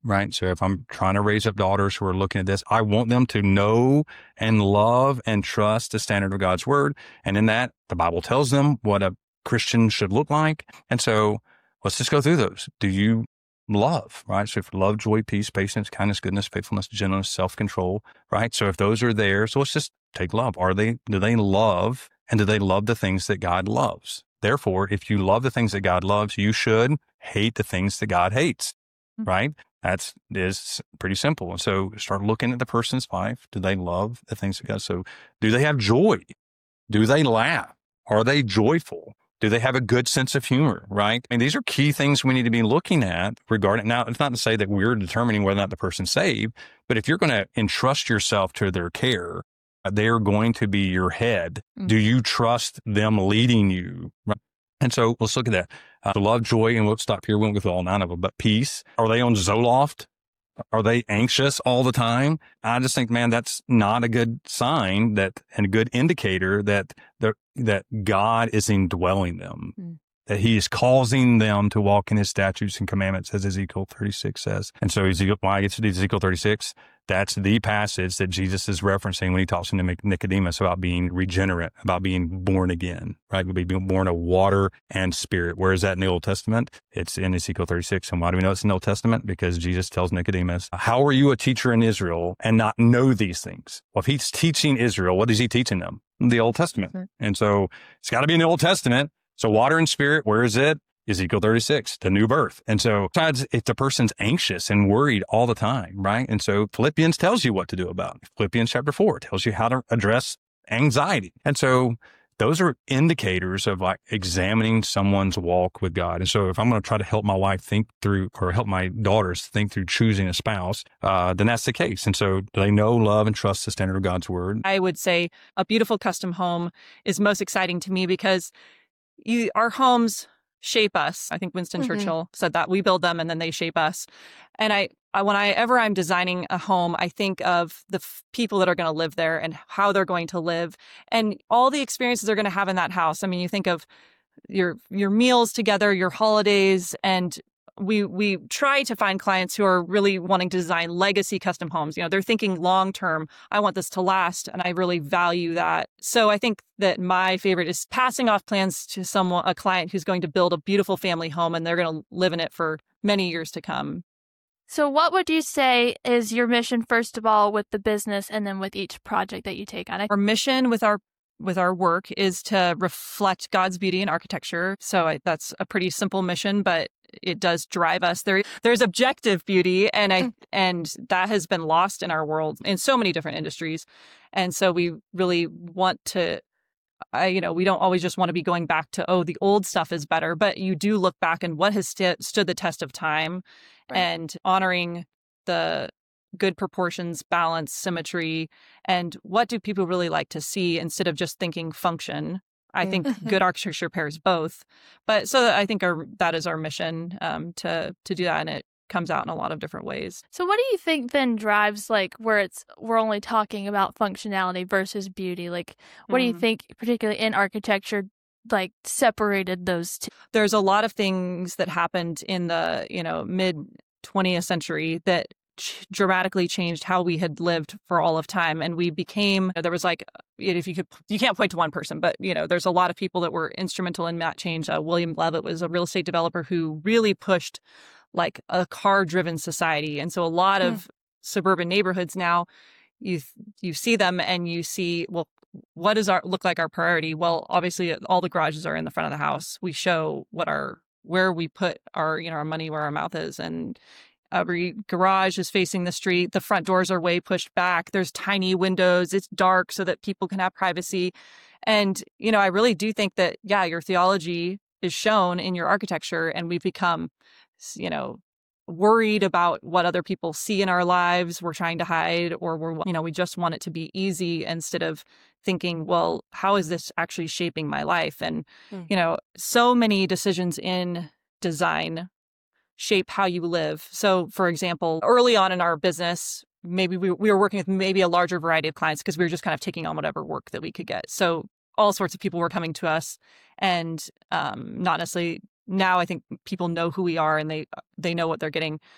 right? So if I'm trying to raise up daughters who are looking at this, I want them to know and love and trust the standard of God's word. And in that, the Bible tells them what a Christian should look like. And so let's just go through those. Do you love, right? So if love, joy, peace, patience, kindness, goodness, faithfulness, gentleness, self-control, right? So if those are there, so let's just take love. Are they, do they love, and do they love the things that God loves? Therefore, if you love the things that God loves, you should hate the things that God hates, right? That's is pretty simple. And so start looking at the person's life. Do they love the things of God? So do they have joy? Do they laugh? Are they joyful? Do they have a good sense of humor, right? I mean, these are key things we need to be looking at regarding. Now, it's not to say that we're determining whether or not the person's saved, but if you're going to entrust yourself to their care, they're going to be your head. Mm-hmm. Do you trust them leading you? Right? And so let's look at that. Uh, the love, joy, and we'll stop here. We won't go through all nine of them, but peace. Are they on Zoloft? Are they anxious all the time? I just think, man, that's not a good sign that, and a good indicator that the, that God is indwelling them, mm. that he is causing them to walk in his statutes and commandments, as Ezekiel thirty-six says. And so Ezekiel, when I get to Ezekiel thirty-six, that's the passage that Jesus is referencing when he talks to Nicodemus about being regenerate, about being born again, right? Being born of water and spirit. Where is that in the Old Testament? It's in Ezekiel thirty-six. And why do we know it's in the Old Testament? Because Jesus tells Nicodemus, how are you a teacher in Israel and not know these things? Well, if he's teaching Israel, what is he teaching them? The Old Testament. Mm-hmm. And so it's got to be in the Old Testament. So water and spirit, where is it? Ezekiel thirty-six, the new birth. And so besides, if the person's anxious and worried all the time, right? And so Philippians tells you what to do about it. Philippians chapter four tells you how to address anxiety. And so those are indicators of like examining someone's walk with God. And so if I'm going to try to help my wife think through, or help my daughters think through choosing a spouse, uh, then that's the case. And so do they know, love, and trust the standard of God's word? I would say a beautiful custom home is most exciting to me because you, our homes shape us. I think Winston mm-hmm. Churchill said that. We build them and then they shape us. And I, I when I ever I'm designing a home, I think of the f- people that are going to live there and how they're going to live and all the experiences they're going to have in that house. I mean, you think of your your meals together, your holidays, and we we try to find clients who are really wanting to design legacy custom homes. You know, they're thinking long term, I want this to last, and I really value that. So I think that my favorite is passing off plans to someone, a client who's going to build a beautiful family home, and they're going to live in it for many years to come. So what would you say is your mission, first of all, with the business and then with each project that you take on? Our mission with our with our work is to reflect God's beauty in architecture. So I, that's a pretty simple mission, but it does drive us. There, there's objective beauty, and I and that has been lost in our world in so many different industries. And so we really want to, I, you know, we don't always just want to be going back to, oh, the old stuff is better, but you do look back and what has st- stood the test of time, right. And honoring the good proportions, balance, symmetry, and what do people really like to see instead of just thinking function. I think good architecture pairs both. But so I think our, that is our mission, um, to to do that, and it comes out in a lot of different ways. So what do you think then drives like where it's we're only talking about functionality versus beauty? Like what mm. do you think, particularly in architecture, like separated those two? There's a lot of things that happened in the, you know, mid twentieth century that dramatically changed how we had lived for all of time. And we became, there was like, if you could, you can't point to one person, but, you know, there's a lot of people that were instrumental in that change. Uh, William Levitt was a real estate developer who really pushed like a car-driven society. And so a lot mm. of suburban neighborhoods now, you you see them and you see, well, what does our look like our priority? Well, obviously all the garages are in the front of the house. We show what our, where we put our, you know, our money where our mouth is. And every garage is facing the street. The front doors are way pushed back. There's tiny windows. It's dark so that people can have privacy. And, you know, I really do think that, yeah, your theology is shown in your architecture, and we've become, you know, worried about what other people see in our lives. We're trying to hide, or we're, you know, we just want it to be easy instead of thinking, well, how is this actually shaping my life? And, mm. you know, so many decisions in design shape how you live. So, for example, early on in our business, maybe we, we were working with maybe a larger variety of clients because we were just kind of taking on whatever work that we could get. So all sorts of people were coming to us, and um, not necessarily now I think people know who we are and they they know what they're getting.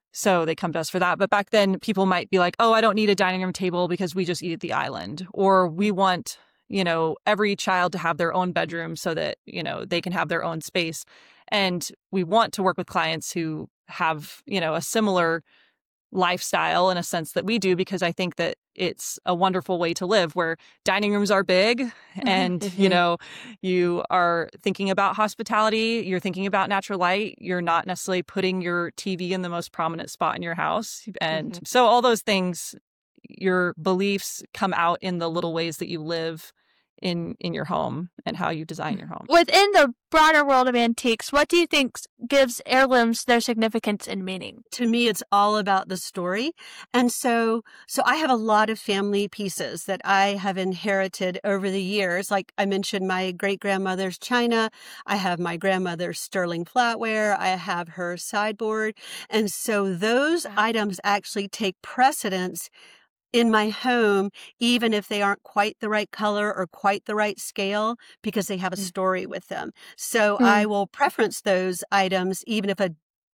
So they come to us for that. But back then, people might be like, oh, I don't need a dining room table because we just eat at the island. Or we want, you know, every child to have their own bedroom so that, you know, they can have their own space. And we want to work with clients who have, you know, a similar lifestyle in a sense that we do, because I think that it's a wonderful way to live where dining rooms are big and, Mm-hmm. you know, you are thinking about hospitality, you're thinking about natural light, you're not necessarily putting your T V in the most prominent spot in your house. And Mm-hmm. so all those things, your beliefs come out in the little ways that you live in in your home and how you design your home. Within the broader world of antiques, what do you think gives heirlooms their significance and meaning? To me, it's all about the story. And so, so I have a lot of family pieces that I have inherited over the years. Like I mentioned, my great-grandmother's china. I have my grandmother's sterling flatware. I have her sideboard. And so those items actually take precedence in my home, even if they aren't quite the right color or quite the right scale, because they have a story with them. So Mm. I will preference those items, even if a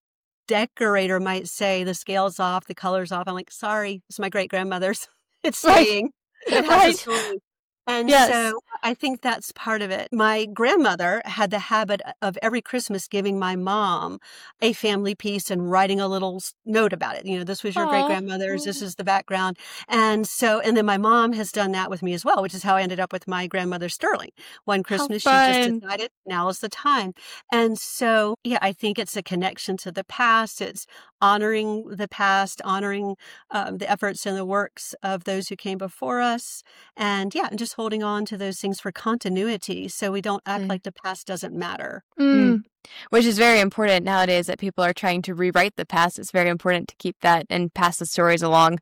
decorator might say the scale's off, the color's off. I'm like, sorry, it's my great grandmother's. It's Right. saying it has Right. a story. And Yes. so I think that's part of it. My grandmother had the habit of every Christmas giving my mom a family piece and writing a little s- note about it. You know, this was your Aw. great grandmother's, this is the background. And so, and then my mom has done that with me as well, which is how I ended up with my grandmother's sterling. One Christmas, she just fun. decided now is the time. And so, yeah, I think it's a connection to the past. It's honoring the past, honoring um, the efforts and the works of those who came before us. And yeah, and just holding on to those things for continuity so we don't act Mm. like the past doesn't matter. Mm. Which is very important nowadays that people are trying to rewrite the past. It's very important to keep that and pass the stories along.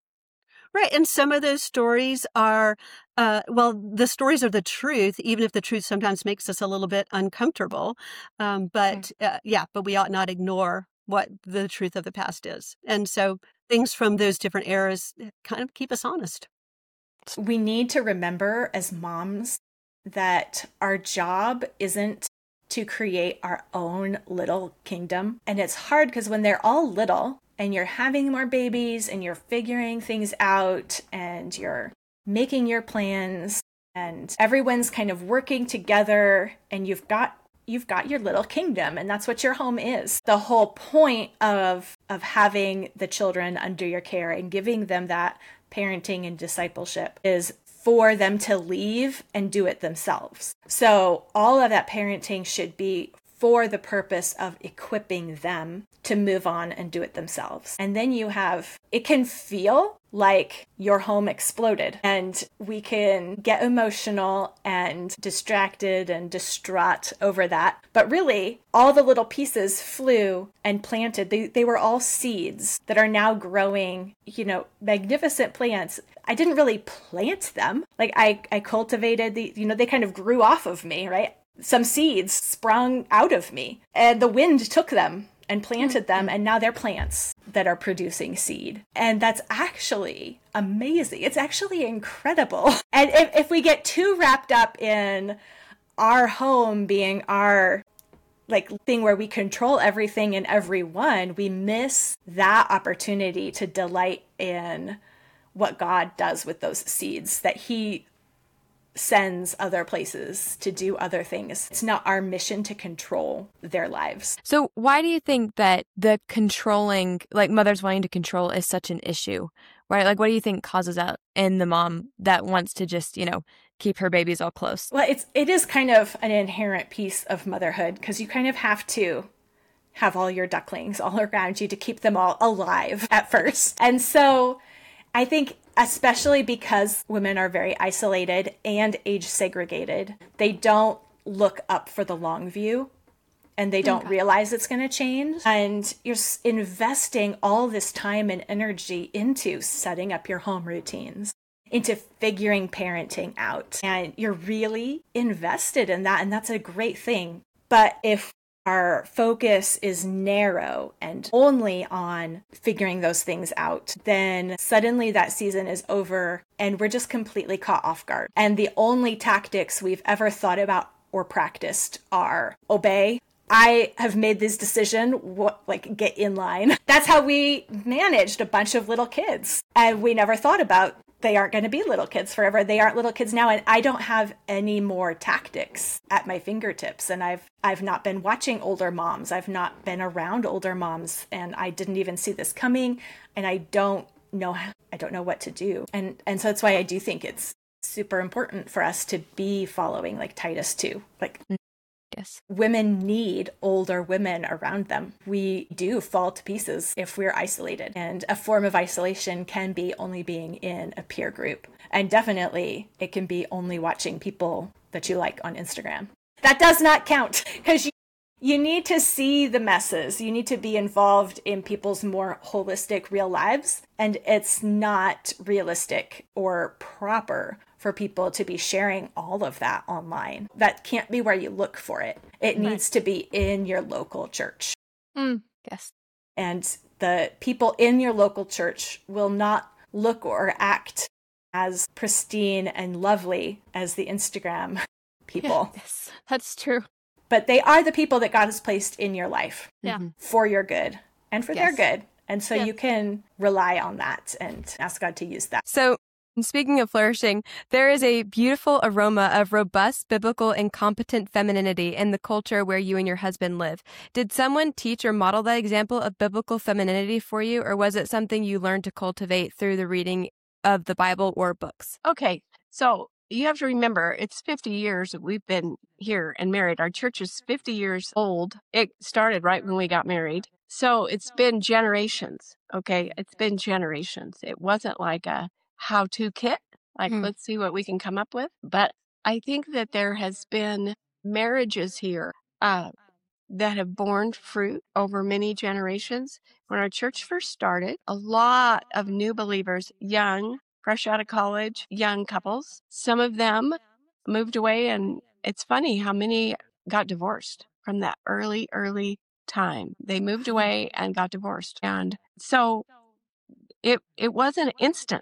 Right. And some of those stories are, uh, well, the stories are the truth, even if the truth sometimes makes us a little bit uncomfortable. Um, but uh, yeah, but we ought not ignore what the truth of the past is. And so things from those different eras kind of keep us honest. We need to remember as moms that our job isn't to create our own little kingdom. And it's hard because when they're all little and you're having more babies and you're figuring things out and you're making your plans and everyone's kind of working together and you've got you've got your little kingdom, and that's what your home is. The whole point of of having the children under your care and giving them that parenting and discipleship is for them to leave and do it themselves. So all of that parenting should be for the purpose of equipping them to move on and do it themselves. And then you have, it can feel like your home exploded, and we can get emotional and distracted and distraught over that. But really, all the little pieces flew and planted. They, they were all seeds that are now growing, you know, magnificent plants. I didn't really plant them. Like I, I cultivated the, you know, they kind of grew off of me, right? Some seeds sprung out of me and the wind took them and planted them, and now they're plants that are producing seed. And that's actually amazing. It's actually incredible. And if, if we get too wrapped up in our home being our like thing where we control everything and everyone, we miss that opportunity to delight in what God does with those seeds, that he sends other places to do other things. It's not our mission to control their lives. So why do you think that the controlling, like mothers wanting to control, is such an issue? Right? Like, what do you think causes that in the mom that wants to just, you know, keep her babies all close? Well, it's it is kind of an inherent piece of motherhood, because you kind of have to have all your ducklings all around you to keep them all alive at first. And so I think especially because women are very isolated and age segregated, they don't look up for the long view and they don't okay. realize it's going to change. And you're investing all this time and energy into setting up your home routines, into figuring parenting out. And you're really invested in that. And that's a great thing. But if our focus is narrow and only on figuring those things out, then suddenly that season is over and we're just completely caught off guard. And the only tactics we've ever thought about or practiced are obey, I have made this decision, what, like, get in line. That's how we managed a bunch of little kids. And we never thought about they aren't going to be little kids forever. They aren't little kids now. And I don't have any more tactics at my fingertips. And I've I've not been watching older moms. I've not been around older moms. And I didn't even see this coming. And I don't know I don't know what to do. And and so that's why I do think it's super important for us to be following like Titus two. Like, yes, women need older women around them. We do fall to pieces if we're isolated. And a form of isolation can be only being in a peer group. And definitely it can be only watching people that you like on Instagram. That does not count, because you, you need to see the messes. You need to be involved in people's more holistic real lives. And it's not realistic or proper for people to be sharing all of that online. That can't be where you look for it. It Right. needs to be in your local church. Mm, yes. And the people in your local church will not look or act as pristine and lovely as the Instagram people. Yes, that's true. But they are the people that God has placed in your life Yeah. for your good and for Yes. their good. And so Yeah. you can rely on that and ask God to use that. So, speaking of flourishing, there is a beautiful aroma of robust, biblical, and competent femininity in the culture where you and your husband live. Did someone teach or model that example of biblical femininity for you, or was it something you learned to cultivate through the reading of the Bible or books? Okay, so you have to remember, it's fifty years that we've been here and married. Our church is fifty years old. It started right when we got married. So it's been generations, okay? It's been generations. It wasn't like a how-to kit, like Hmm. let's see what we can come up with. But I think that there has been marriages here uh, that have borne fruit over many generations. When our church first started, a lot of new believers, young, fresh out of college, young couples, some of them moved away, and it's funny how many got divorced from that early, early time. They moved away and got divorced. And so it it wasn't instant.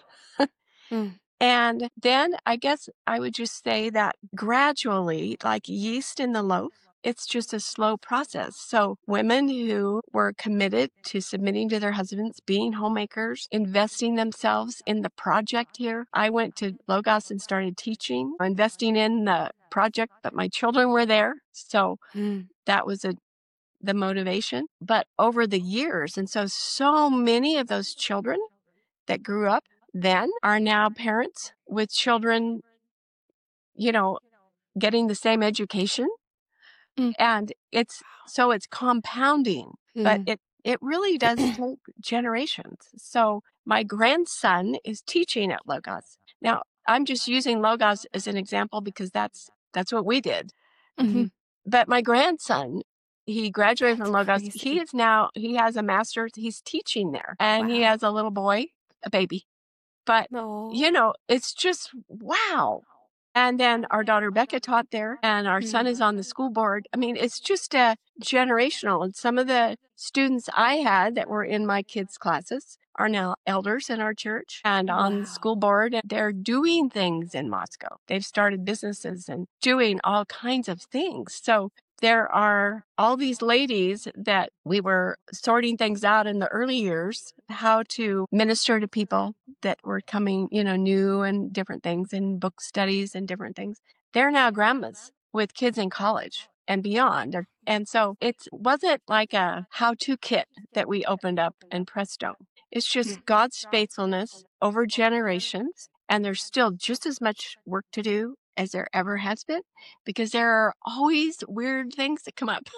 Mm. And then I guess I would just say that gradually, like yeast in the loaf, it's just a slow process. So women who were committed to submitting to their husbands, being homemakers, investing themselves in the project here. I went to Logos and started teaching, investing in the project, but my children were there. So Mm. that was a the motivation. But over the years, and so so many of those children that grew up then are now parents with children, you know, getting the same education. Mm. And it's so it's compounding, but Mm. it it really does take generations. So my grandson is teaching at Logos. Now, I'm just using Logos as an example because that's that's what we did. Mhm. But my grandson, he graduated from Logos. He crazy. is now, he has a master's. He's teaching there. And he Wow. has a little boy, a baby. But, No. you know, it's just wow. And then our daughter Becca taught there, and our son is on the school board. I mean, it's just a generational. And some of the students I had that were in my kids' classes are now elders in our church and on the school board. And they're doing things in Moscow. They've started businesses and doing all kinds of things. So there are all these ladies that we were sorting things out in the early years, how to minister to people that were coming, you know, new and different things, and book studies and different things. They're now grandmas with kids in college and beyond. They're- And so it wasn't like a how-to kit that we opened up and presto. It's just God's faithfulness over generations. And there's still just as much work to do as there ever has been, because there are always weird things that come up.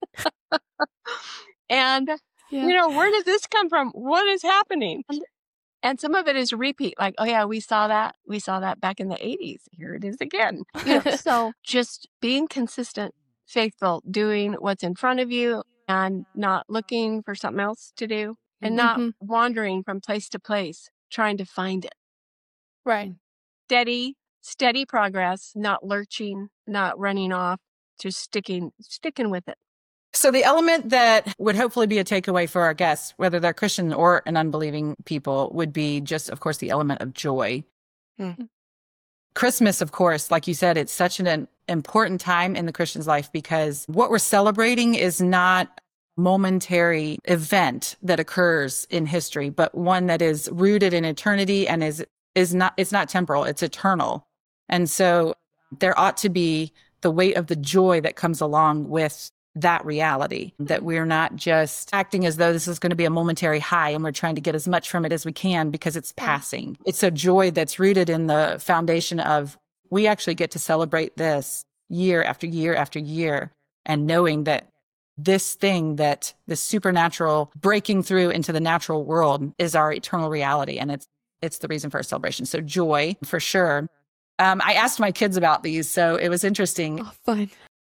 And, Yeah. you know, where did this come from? What is happening? And, and some of it is repeat, like, oh, yeah, we saw that. We saw that back in the eighties. Here it is again. You know, so just being consistent, faithful, doing what's in front of you and not looking for something else to do and not Mhm. wandering from place to place, trying to find it. Right. Steady, steady progress, not lurching, not running off, just sticking, sticking with it. So the element that would hopefully be a takeaway for our guests, whether they're Christian or an unbelieving people, would be just, of course, the element of joy. Mm. Christmas, of course, like you said, it's such an important time in the Christian's life because what we're celebrating is not a momentary event that occurs in history, but one that is rooted in eternity and is is not it's not temporal, it's eternal. And so there ought to be the weight of the joy that comes along with that reality, that we're not just acting as though this is going to be a momentary high and we're trying to get as much from it as we can because it's passing. It's a joy that's rooted in the foundation of we actually get to celebrate this year after year after year, and knowing that this thing, that this supernatural breaking through into the natural world is our eternal reality. And it's it's the reason for our celebration. So joy, for sure. Um, I asked my kids about these, so it was interesting. Oh, fun.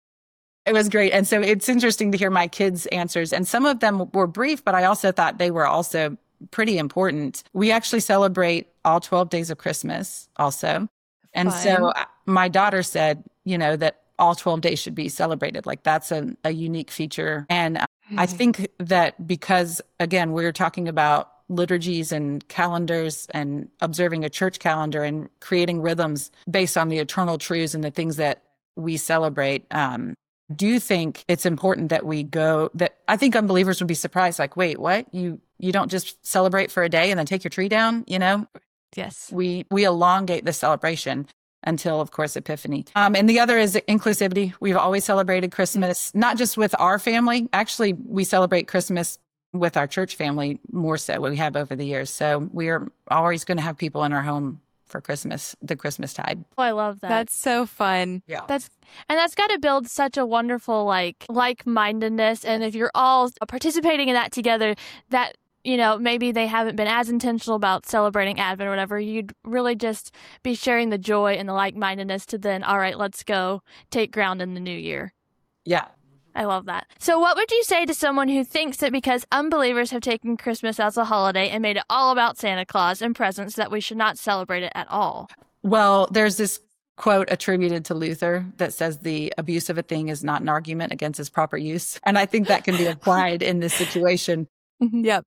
It was great. And so it's interesting to hear my kids' answers. And some of them were brief, but I also thought they were also pretty important. We actually celebrate all twelve days of Christmas also. And Fun. so my daughter said, you know, that all twelve days should be celebrated. Like that's a, a unique feature. And mm-hmm. I think that because, again, we're talking about liturgies and calendars and observing a church calendar and creating rhythms based on the eternal truths and the things that we celebrate. Um, do you think it's important that we go, that I think unbelievers would be surprised, like, wait, what? You you don't just celebrate for a day and then take your tree down, you know? Yes. We we elongate the celebration until, of course, Epiphany. Um, and the other is inclusivity. We've always celebrated Christmas, not just with our family. Actually, we celebrate Christmas with our church family more so we have over the years. So we are always going to have people in our home for Christmas, the Christmas tide. Oh, I love that. That's so fun. Yeah. That's and that's got to build such a wonderful like like-mindedness. And if you're all participating in that together, that, you know, maybe they haven't been as intentional about celebrating Advent or whatever, you'd really just be sharing the joy and the like-mindedness to then, all right, let's go take ground in the new year. Yeah. I love that. So what would you say to someone who thinks that because unbelievers have taken Christmas as a holiday and made it all about Santa Claus and presents that we should not celebrate it at all? Well, there's this quote attributed to Luther that says the abuse of a thing is not an argument against its proper use. And I think that can be applied in this situation. Yep.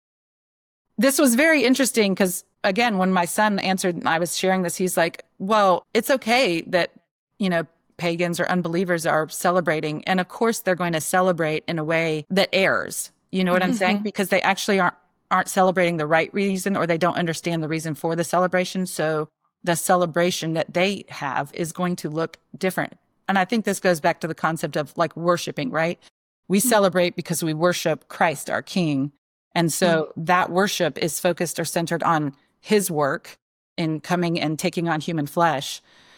This was very interesting because, again, when my son answered and I was sharing this, he's like, well, it's okay that, you know, pagans or unbelievers are celebrating. And of course, they're going to celebrate in a way that errs. You know what I'm saying? Because they actually aren't aren't celebrating the right reason, or they don't understand the reason for the celebration. So the celebration that they have is going to look different. And I think this goes back to the concept of like worshiping, right? We celebrate because we worship Christ, our King. And so mm. that worship is focused or centered on his work in coming and taking on human flesh.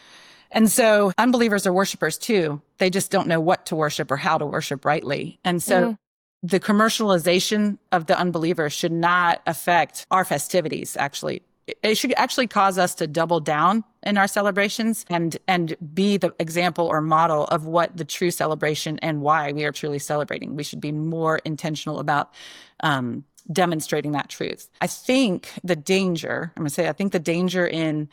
And so unbelievers are worshipers too. They just don't know what to worship or how to worship rightly. And so mm. the commercialization of the unbeliever should not affect our festivities, actually. It should actually cause us to double down in our celebrations and and be the example or model of what the true celebration and why we are truly celebrating. We should be more intentional about um, demonstrating that truth. I think the danger, I'm going to say, I think the danger in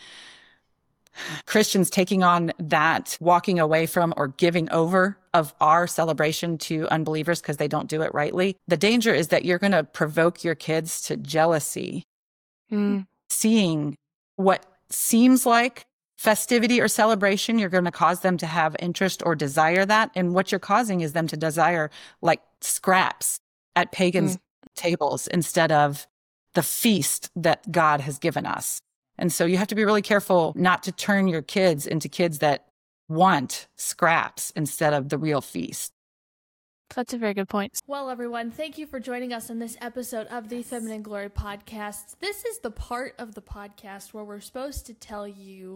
Christians taking on that, walking away from or giving over of our celebration to unbelievers because they don't do it rightly. The danger is that you're going to provoke your kids to jealousy, mm. seeing what seems like festivity or celebration. You're going to cause them to have interest or desire that. And what you're causing is them to desire like scraps at pagans' mm. tables instead of the feast that God has given us. And so you have to be really careful not to turn your kids into kids that want scraps instead of the real feast. That's a very good point. Well, everyone, thank you for joining us on this episode of the Feminine Glory Podcast. This is the part of the podcast where we're supposed to tell you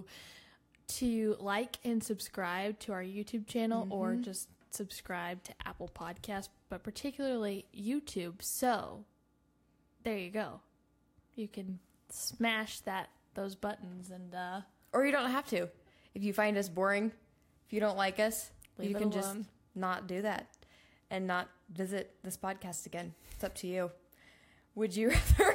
to like and subscribe to our YouTube channel mm-hmm. or just subscribe to Apple Podcasts, but particularly YouTube. So there you go. You can smash that those buttons and uh or you don't have to. If you find us boring, if you don't like us, Leave you it can alone. just not do that and not visit this podcast again. It's up to you. Would you rather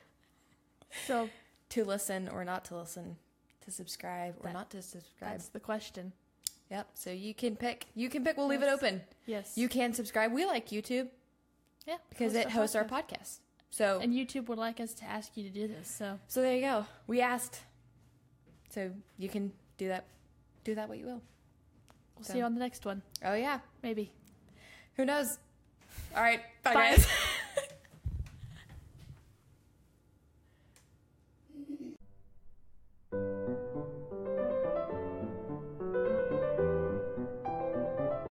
so to listen or not to listen, to subscribe or that, not to subscribe? That's the question. Yep. So you can pick. You can pick. We'll leave yes. it open. Yes. You can subscribe. We like YouTube. Yeah, because it hosts our podcast. So and YouTube would like us to ask you to do this. So so there you go. We asked. So you can do that, do that what you will. We'll So- see you on the next one. Oh yeah, Maybe. who knows? All right, bye, Bye. guys.